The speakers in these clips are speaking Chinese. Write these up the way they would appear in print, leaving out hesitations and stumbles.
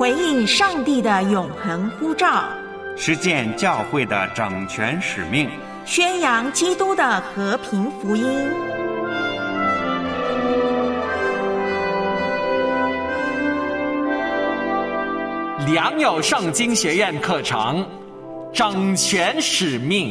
回应上帝的永恒呼召， 实践教会的整全使命， 宣扬基督的和平福音。 良友圣经学院课程，整全使命。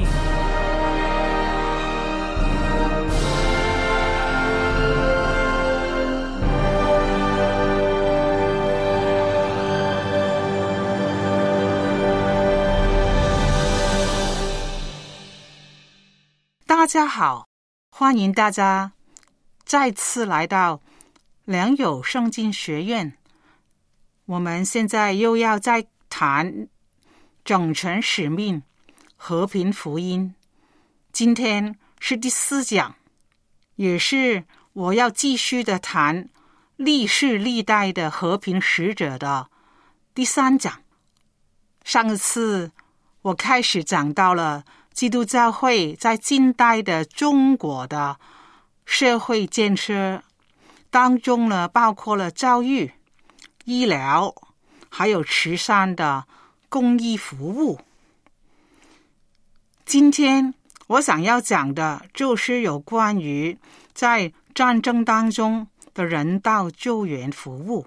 大家好，欢迎大家再次来到良友圣经学院。我们现在又要再谈整全使命、和平福音。今天是第4讲，也是我要继续的谈历世历代的和平使者的第3讲。上次我开始讲到了基督教会在近代的中国的社会建设当中呢，包括了教育、医疗还有慈善的公益服务。今天我想要讲的就是有关于在战争当中的人道救援服务。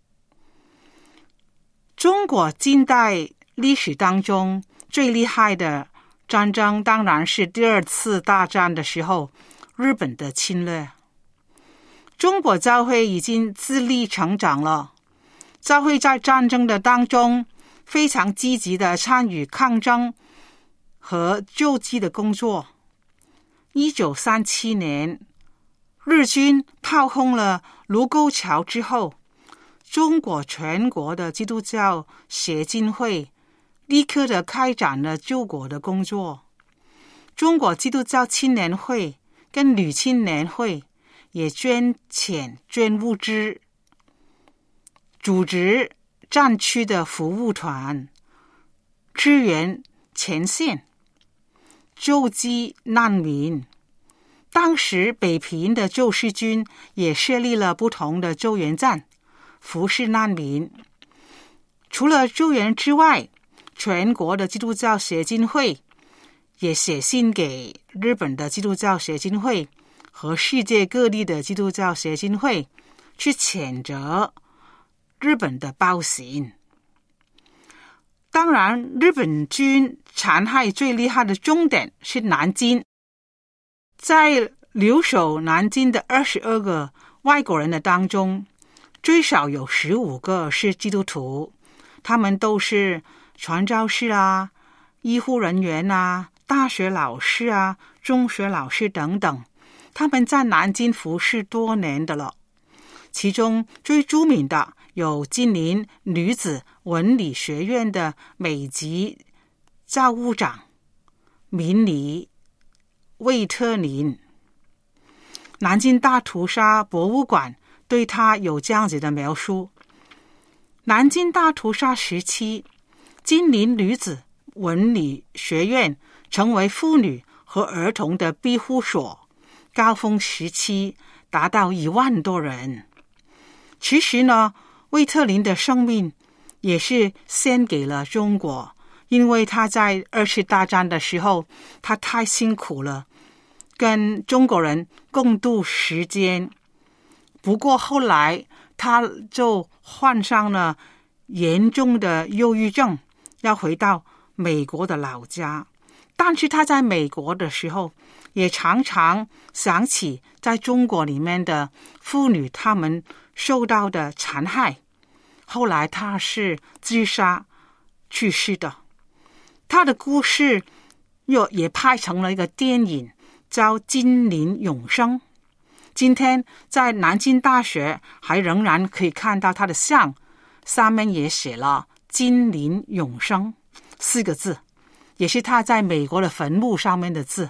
中国近代历史当中最厉害的战争当然是第2次大战的时候日本的侵略。中国教会已经自立成长了，教会在战争的当中非常积极的参与抗争和救济的工作。1937年日军炮轰了卢沟桥之后，中国全国的基督教协进会立刻的开展了救国的工作。中国基督教青年会跟女青年会也捐钱捐物资，组织战区的服务团，支援前线，救济难民。当时北平的救世军也设立了不同的救援站，服侍难民。除了救援之外，全国的基督教协进会也写信给日本的基督教协进会和世界各地的基督教协进会，去谴责日本的暴行。当然，日本军残害最厉害的重点是南京。在留守南京的22个外国人的当中，最少有15个是基督徒，他们都是传教士啊、医护人员啊、大学老师啊、中学老师等等，他们在南京服侍多年的了。其中最著名的有金陵女子文理学院的美籍教务长明理魏特林。南京大屠杀博物馆对他有这样子的描述：南京大屠杀时期，金陵女子文理学院成为妇女和儿童的庇护所，高峰时期达到1万多人。其实呢，魏特林的生命也是献给了中国，因为他在2次大战的时候，他太辛苦了，跟中国人共度时间。不过后来他就患上了严重的忧郁症，要回到美国的老家。但是他在美国的时候也常常想起在中国里面的妇女她们受到的残害。后来他是自杀去世的。他的故事也拍成了一个电影，叫《金陵永生》。今天在南京大学还仍然可以看到他的像，上面也写了金陵永生4个字，也是他在美国的坟墓上面的字。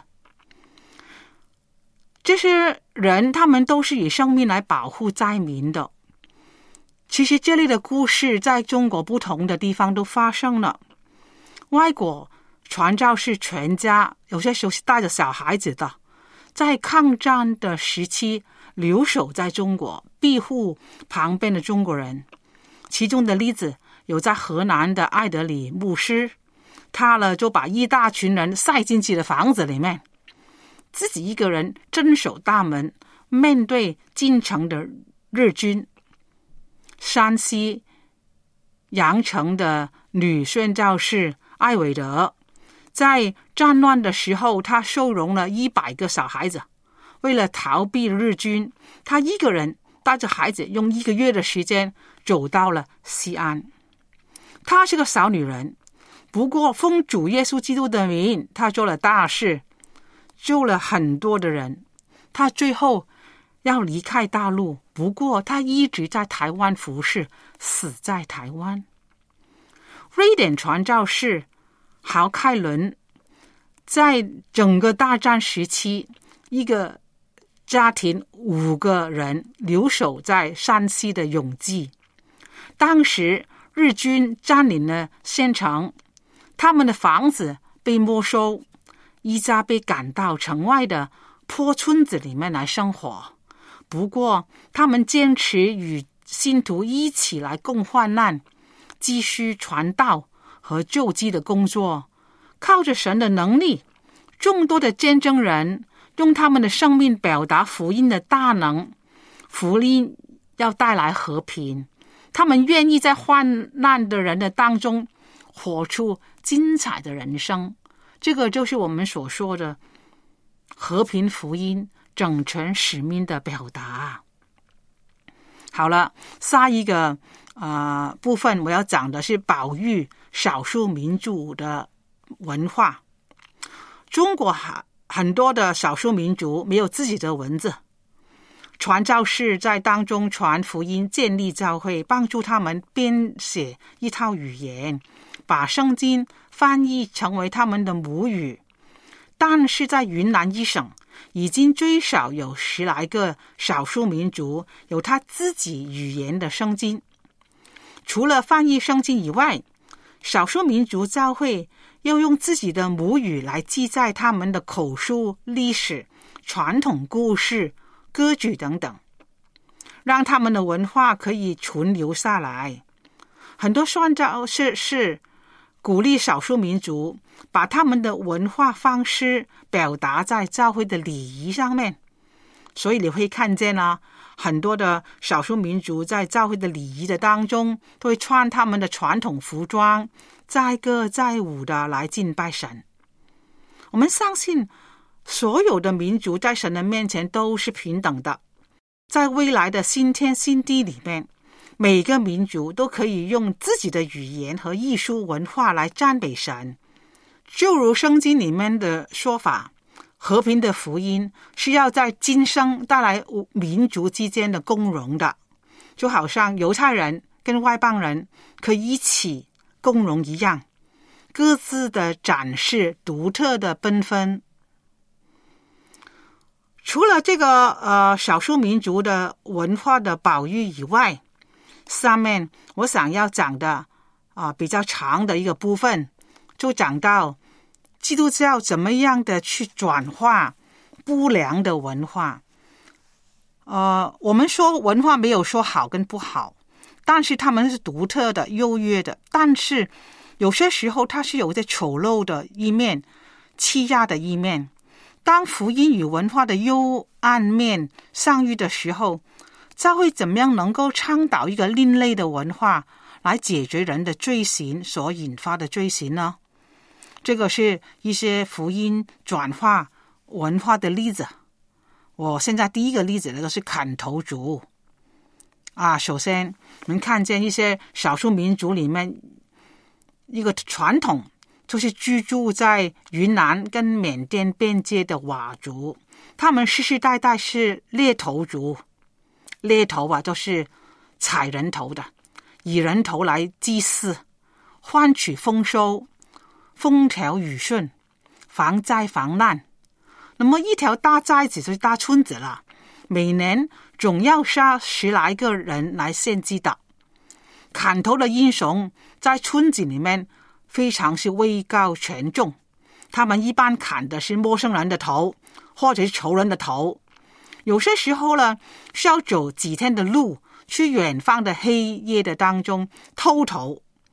这些人他们都是以生命来保护灾民的。其实这类的故事在中国不同的地方都发生了。外国传教士全家，有些时候是带着小孩子的，在抗战的时期留守在中国，庇护旁边的中国人。其中的例子有在河南的爱德里牧师，他呢就把一大群人塞进去的房子里面，自己一个人镇守大门，面对进城的日军。山西阳城的女宣教士艾伟德，在战乱的时候，他收容了100个小孩子。为了逃避日军，他一个人带着孩子用1个月的时间走到了西安。她是个小女人，不过奉主耶稣基督的名，她做了大事，救了很多的人。她最后要离开大陆，不过她一直在台湾服侍，死在台湾。瑞典传教士豪开伦在整个大战时期，一个家庭5个人留守在山西的永济。当时日军占领了县城，他们的房子被没收，一家被赶到城外的破村子里面来生活。不过他们坚持与信徒一起来共患难，继续传道和救济的工作。靠着神的能力，众多的见证人用他们的生命表达福音的大能。福音要带来和平，他们愿意在患难的人的当中活出精彩的人生。这个就是我们所说的和平福音整全使命的表达。好了，下一个部分我要讲的是保育少数民族的文化。中国很多的少数民族没有自己的文字，传教士在当中传福音，建立教会，帮助他们编写一套语言，把圣经翻译成为他们的母语。但是在云南一省，已经最少有10来个少数民族有他自己语言的圣经。除了翻译圣经以外，少数民族教会要用自己的母语来记载他们的口述历史、传统故事、歌曲等等，让他们的文化可以存留下来。很多宣教士是鼓励少数民族把他们的文化方式表达在教会的礼仪上面。所以你会看见很多的少数民族在教会的礼仪的当中都会穿他们的传统服装，载歌载舞的来敬拜神。我们相信所有的民族在神的面前都是平等的，在未来的新天新地里面，每个民族都可以用自己的语言和艺术文化来赞美神。就如圣经里面的说法，和平的福音是要在今生带来民族之间的共荣的，就好像犹太人跟外邦人可以一起共荣一样，各自的展示独特的缤纷。除了这个少数民族的文化的保育以外，下面我想要讲的比较长的一个部分，就讲到基督教怎么样的去转化不良的文化。我们说文化没有说好跟不好，但是他们是独特的、优越的，但是有些时候它是有着丑陋的一面、欺压的一面。当福音与文化的幽暗面相遇的时候，教会怎么样能够倡导一个另类的文化来解决人的罪行所引发的罪行呢？这个是一些福音转化文化的例子。我现在第一个例子就是砍头族首先我们看见一些少数民族里面一个传统，就是居住在云南跟缅甸边界的佤族，他们世世代代是猎头族。猎头就是采人头的，以人头来祭祀，换取丰收、风调雨顺、防灾防难。那么一条大寨子就是大村子了，每年总要杀10来个人来献祭的。砍头的英雄在村子里面非常是位高权重，他们一般砍的是陌生人的头或者是仇人的头。有些时候呢，是要走几天的路，去远方的黑夜的当中偷头，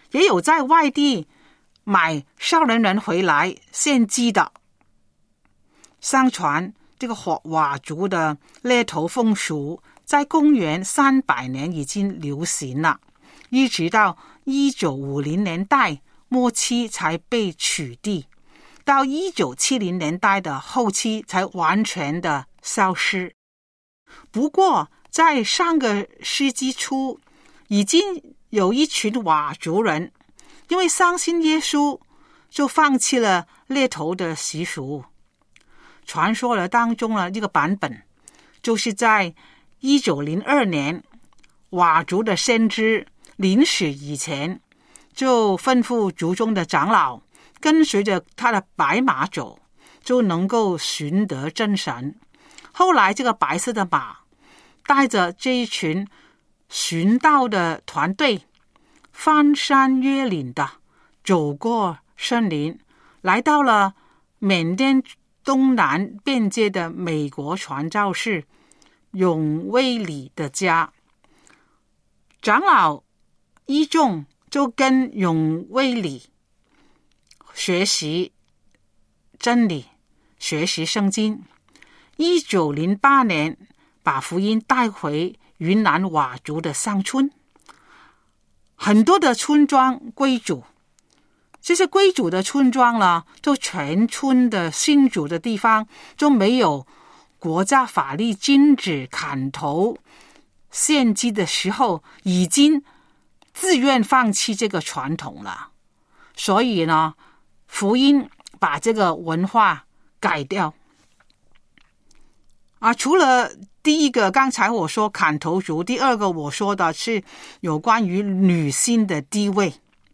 也有在外地买少年人回来献祭的。相传这个佤族的猎头风俗在公元300年已经流行了，一直到1950年代末期才被取缔，到1970年代的后期才完全的消失。不过在上个世纪初，已经有一群佤族人因为相信耶稣，就放弃了猎头的习俗。传说了当中的这个版本，就是在1902年，佤族的先知临死以前，就吩咐族中的长老跟随着他的白马走，就能够寻得真神。后来这个白色的马带着这一群寻道的团队，翻山越岭的走过森林，来到了缅甸东南边界的美国传教士永威里的家。长老一众就跟永威里学习真理，学习圣经。1908年把福音带回云南佤族的乡村，很多的村庄归主。这些归主的村庄呢，就全村的信主的地方就没有国家法律禁止砍头献祭的时候，已经自愿放弃这个传统了。所以呢，福音把这个文化改掉。除了第一个刚才我说砍头族，第二个我说的是有关于女性的地位。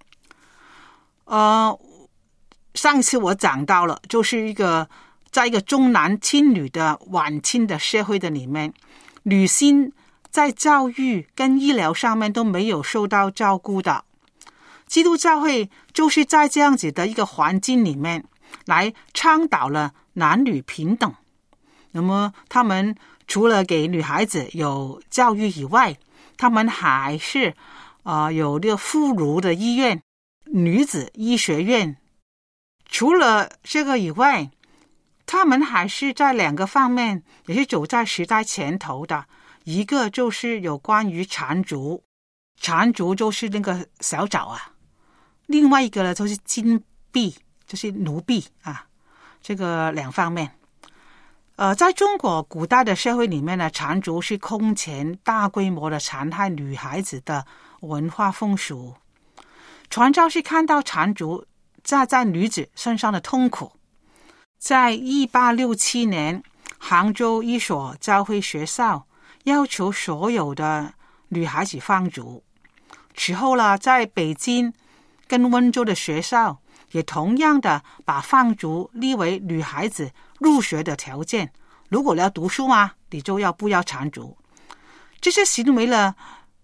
上次我讲到了，就是在一个重男轻女的晚清的社会的里面，女性在教育跟医疗上面都没有受到照顾的。基督教会就是在这样子的一个环境里面来倡导了男女平等。那么他们除了给女孩子有教育以外，他们还是有这个妇孺的医院、女子医学院。除了这个以外，他们还是在2个方面也是走在时代前头的。一个就是有关于缠足，缠足就是那个小爪啊。另外一个呢就是金币，就是奴婢啊。这个2方面。在中国古代的社会里面呢，缠足是空前大规模的残害女孩子的文化风俗。传教士看到缠足在女子身上的痛苦，在1867年，杭州一所教会学校要求所有的女孩子放足。此后呢，在北京跟温州的学校也同样的把放足立为女孩子入学的条件。如果你要读书嘛，你就不要缠足。这些行为呢，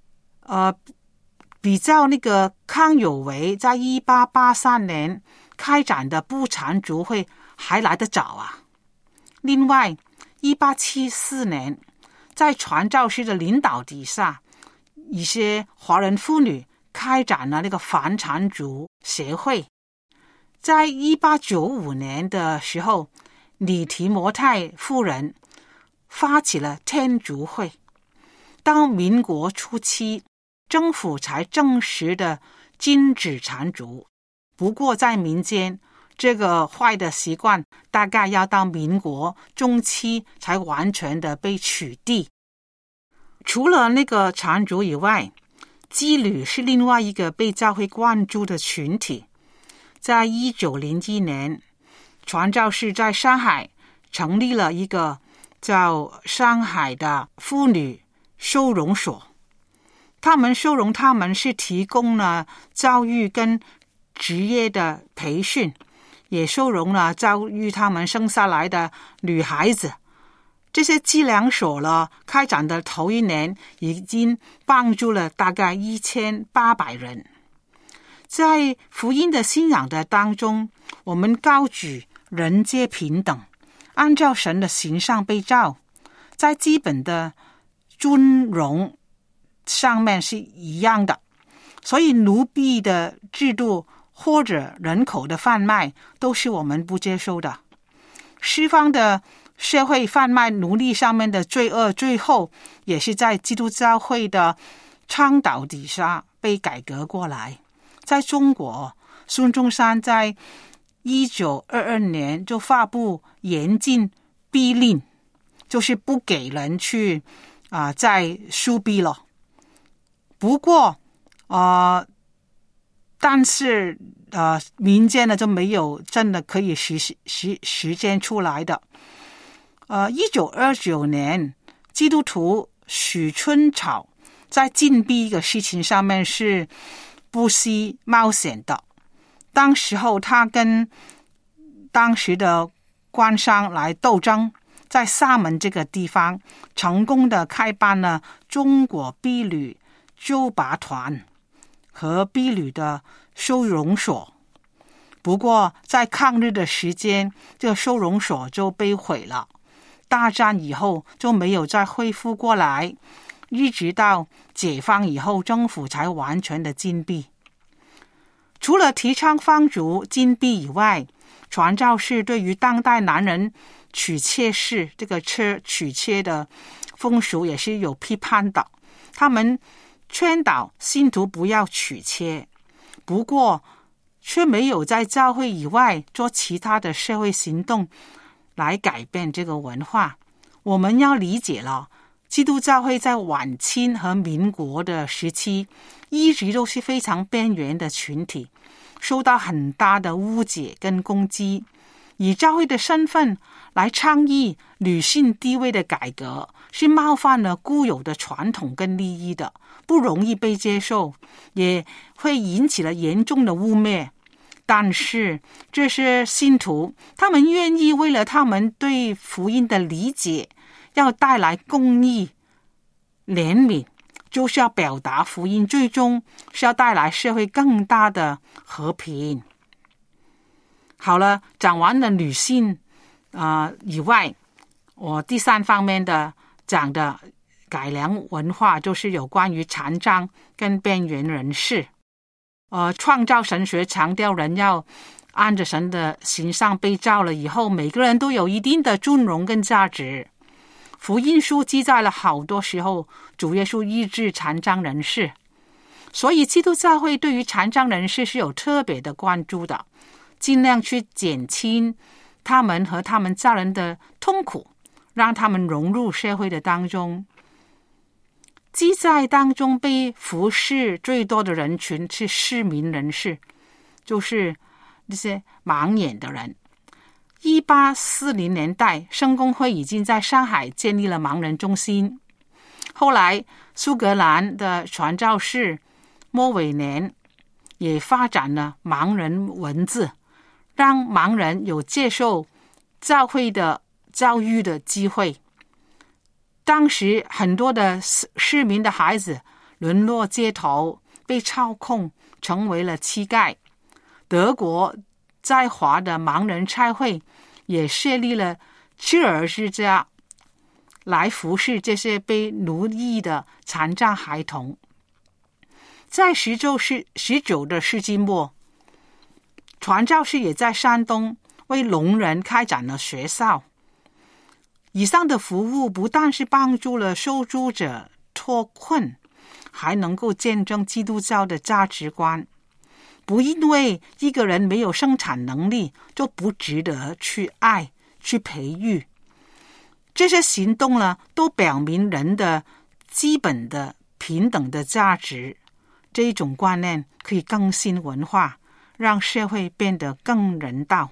比较那个康有为在1883年开展的不缠足会还来得早啊。另外1874年在传教士的领导底下，一些华人妇女开展了那个反缠足协会。在1895年的时候，李提摩太夫人发起了天足会。到民国初期，政府才正式的禁止缠足。不过在民间，这个坏的习惯大概要到民国中期才完全的被取缔。除了那个缠足以外，妓女是另外一个被教会关注的群体。在1901年，传教士在上海成立了一个叫上海的妇女收容所。他们收容他们是提供了教育跟职业的培训，也收容了教育他们生下来的女孩子。这些寄养所呢，开展的头1年已经帮助了大概1800人。在福音的信仰的当中，我们高举人皆平等，按照神的形象被造，在基本的尊荣上面是一样的。 所以奴婢的制度或者人口的贩卖都是我们不接受的。西方的社会贩卖奴隶上面的罪恶，最后也是在基督教会的倡导底下被改革过来。在中国，孙中山在1922年就发布严禁逼令，就是不给人去再输逼了。不过但是民间呢就没有真的可以实践出来的。1929年，基督徒许春草在禁闭一个事情上面是不惜冒险的。当时候他跟当时的官商来斗争，在厦门这个地方成功的开办了中国婢女救拔团和婢女的收容所。不过在抗日的时间，这个收容所就被毁了。大战以后就没有再恢复过来，一直到解放以后，政府才完全的禁闭。除了提倡放逐禁闭以外，传教士对于当代男人娶妾室这个娶妾的风俗也是有批判的。他们劝导信徒不要娶妾，不过却没有在教会以外做其他的社会行动来改变这个文化。我们要理解了，基督教会在晚清和民国的时期一直都是非常边缘的群体，受到很大的误解跟攻击。以教会的身份来倡议女性地位的改革，是冒犯了固有的传统跟利益的，不容易被接受，也会引起了严重的污蔑。但是这些信徒，他们愿意为了他们对福音的理解，要带来公义、怜悯，就是要表达福音，最终是要带来社会更大的和平。好了，讲完了女性以外，我第三方面的讲的改良文化，就是有关于残障跟边缘人士。创造神学强调人要按着神的形象被造了以后，每个人都有一定的尊荣跟价值。福音书记载了好多时候主耶稣医治残障人士，所以基督教会对于残障人士是有特别的关注的，尽量去减轻他们和他们家人的痛苦，让他们融入社会的当中。记载当中被服侍最多的人群是失明人士，就是这些盲眼的人。1840年代，圣公会已经在上海建立了盲人中心。后来苏格兰的传教士莫韦年也发展了盲人文字，让盲人有接受教会的教育的机会。当时很多的市民的孩子沦落街头，被操控，成为了乞丐。德国在华的盲人差会也设立了赤儿之家，来服侍这些被奴役的残障孩童。在19的世纪末，传教士也在山东为聋人开展了学校。以上的服务不但是帮助了受助者脱困，还能够见证基督教的价值观。不因为一个人没有生产能力，就不值得去爱、去培育。这些行动呢，都表明人的基本的平等的价值。这一种观念可以更新文化，让社会变得更人道。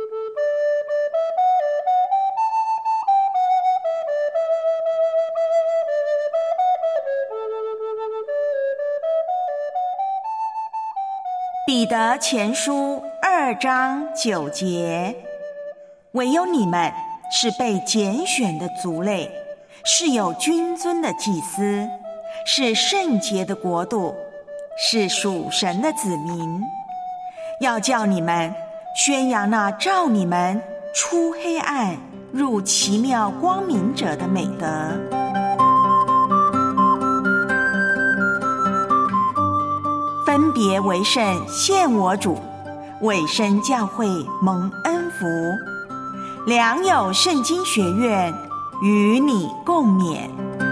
彼得前书2章9节，唯有你们是被拣选的族类，是有君尊的祭司，是圣洁的国度，是属神的子民，要叫你们宣扬那召你们出黑暗入奇妙光明者的美德。焚别为圣献我主，委身教会蒙恩福。良友圣经学院与你共勉。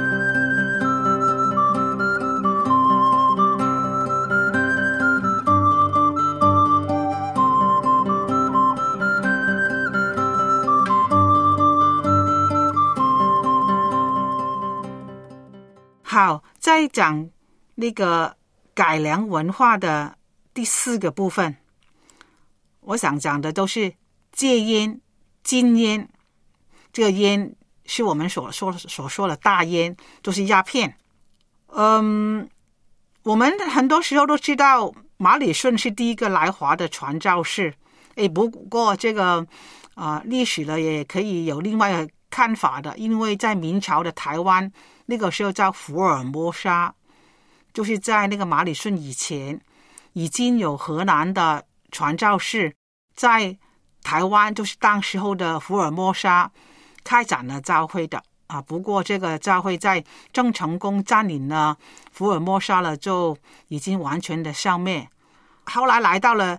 好，再讲那个改良文化的第4个部分，我想讲的都是戒烟、禁烟。这个烟是我们所说的大烟，都是鸦片。我们很多时候都知道马礼顺是第一个来华的传教士。不过这个历史呢也可以有另外一个看法的，因为在明朝的台湾，那个时候叫福尔摩沙，就是在那个马礼顺以前，已经有荷兰的传教士在台湾，就是当时候的福尔摩沙开展了教会的不过这个教会在郑成功占领了福尔摩沙了，就已经完全的消灭。后来来到了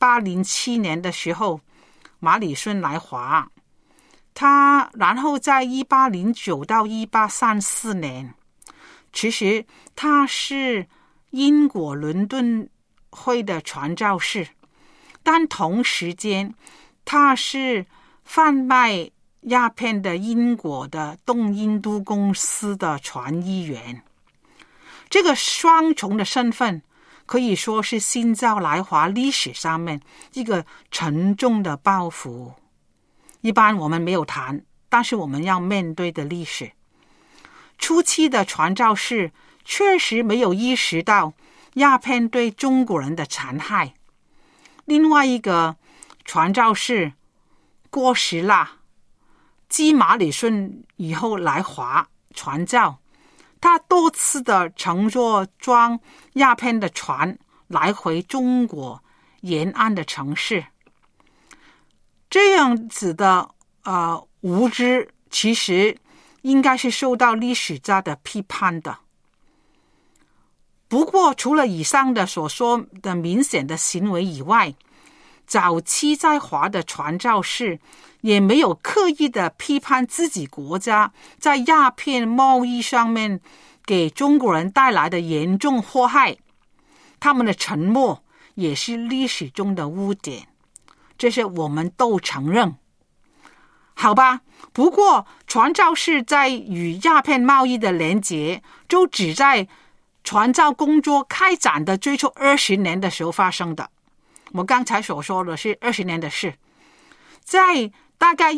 1807年的时候，马礼顺来华，他然后在1809到1834年，其实他是英国伦敦会的传教士，但同时间他是贩卖鸦片的英国的东印度公司的传译员。这个双重的身份可以说是新教来华历史上面一个沉重的包袱，一般我们没有谈，但是我们要面对的历史。初期的传教士确实没有意识到鸦片对中国人的残害。另外一个传教士郭实腊，继马礼顺以后来华传教，他多次的乘坐装鸦片的船来回中国沿岸的城市。这样子的无知，其实应该是受到历史家的批判的。不过除了以上的所说的明显的行为以外，早期在华的传教士也没有刻意的批判自己国家在鸦片贸易上面给中国人带来的严重祸害，他们的沉默也是历史中的污点，这是我们都承认。好吧，不过传教士在与鸦片贸易的连结，就只在传教工作开展的最初20年的时候发生的。我刚才所说的是20年的事。在大概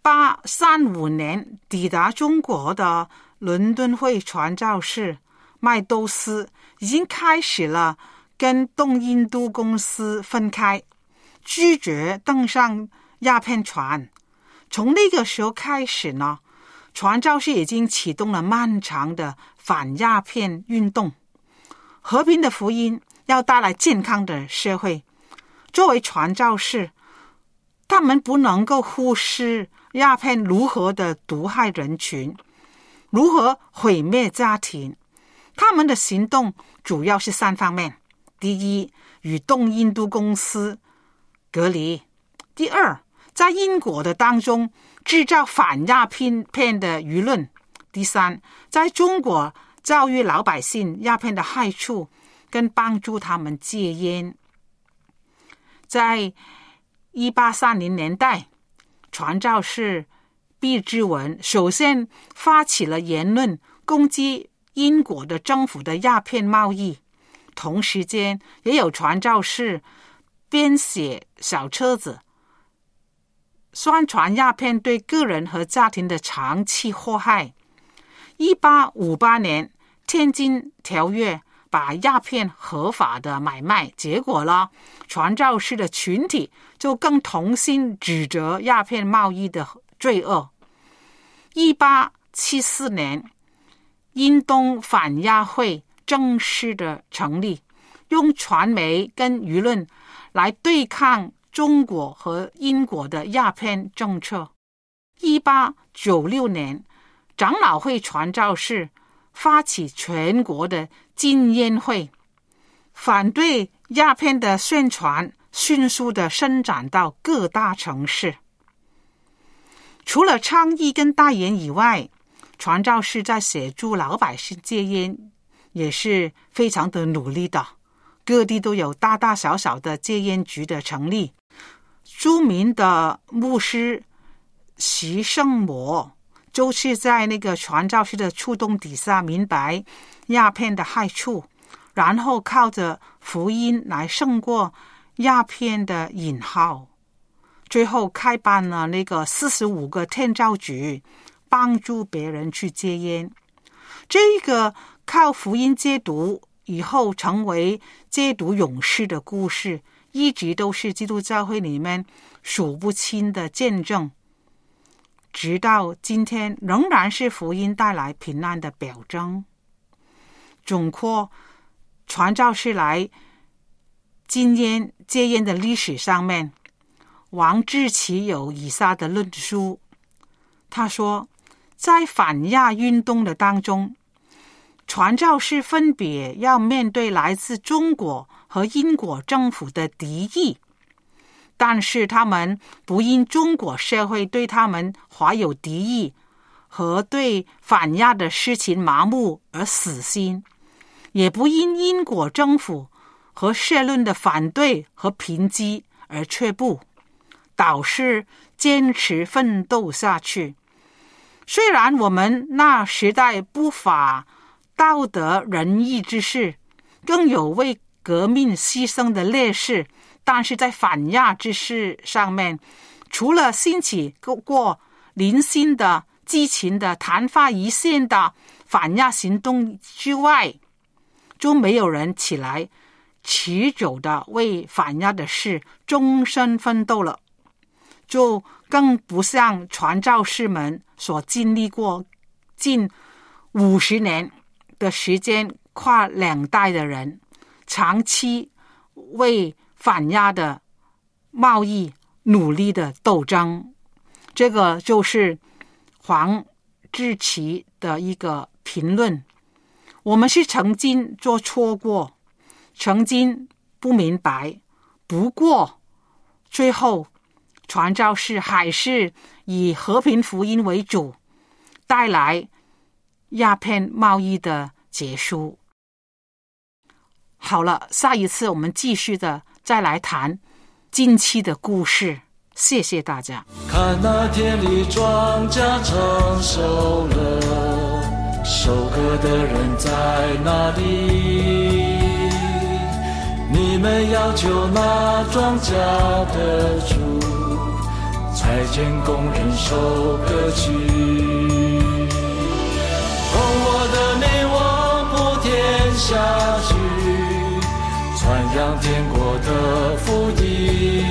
1835年抵达中国的伦敦会传教士麦兜斯已经开始了跟东印度公司分开，拒绝登上鸦片船。从那个时候开始呢，传教士已经启动了漫长的反鸦片运动。和平的福音要带来健康的社会，作为传教士，他们不能够忽视鸦片如何的毒害人群，如何毁灭家庭。他们的行动主要是3方面：第一，与东印度公司隔离；第二，在英国的当中制造反鸦片的舆论；第三，在中国教育老百姓鸦片的害处，跟帮助他们戒烟。在1830年代，传教士毕之文首先发起了言论，攻击英国的政府的鸦片贸易。同时间也有传教士编写小册子，宣传鸦片对个人和家庭的长期祸害。1858年天津条约把鸦片合法的买卖，结果了传教士的群体就更同心指责鸦片贸易的罪恶。1874年英东反鸦会正式的成立，用传媒跟舆论来对抗中国和英国的鸦片政策。1896年长老会传教士发起全国的禁烟会， 反对鸦片的宣传迅速地伸展到各大城市。除了倡议跟代言以外，传教士在协助老百姓戒烟也是非常的努力的，各地都有大大小小的戒烟局的成立。著名的牧师徐圣摩就是在那个传教士的触动底下明白鸦片的害处，然后靠着福音来胜过鸦片的瘾号，最后开办了那个45个天教局，帮助别人去戒烟。这个靠福音戒毒以后成为戒毒勇士的故事，一直都是基督教会里面数不清的见证，直到今天仍然是福音带来平安的表征。总括传教士来禁烟戒烟的历史上面，王志奇有以下的论述。他说，在反鸦运动的当中，传教士分别要面对来自中国和英国政府的敌意，但是他们不因中国社会对他们怀有敌意和对反鸦的事情麻木而死心，也不因英国政府和社论的反对和抨击而却步，导致坚持奋斗下去。虽然我们那时代不乏道德仁义之士，更有为革命牺牲的烈士，但是在反鸦之事上面，除了兴起过零星的激情的昙花一现的反鸦行动之外，就没有人起来持久的为反鸦的事终身奋斗了，就更不像传教士们所经历过近50年的时间，跨2代的人长期为反鸦的贸易努力的斗争。这个就是黄志奇的一个评论。我们是曾经做错过，曾经不明白，不过最后传教士还是以和平福音为主，带来鸦片贸易的结束。好了，下一次我们继续的再来谈近期的故事。谢谢大家。 看那田里庄稼成熟了，收割的人在哪里？你们要求那庄稼的主差遣工人收割去。奉我的名往普天下去，传扬天国的福音，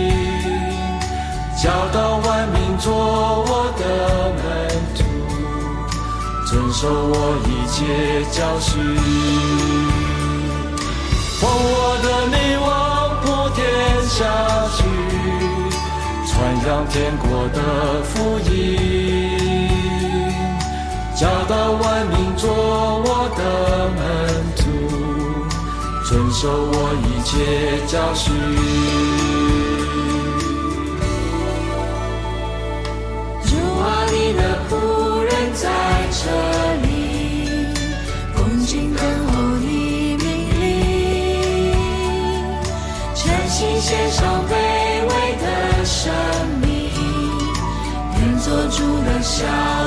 教导万民做我的门徒，遵守我一切教训。奉我的名往普天下去，传扬天国的福音，教导万民做我的门徒，遵守我一切教训。 主啊，你的仆人在这里，恭敬等候你命令，诚心献上卑微的生命，愿做主的小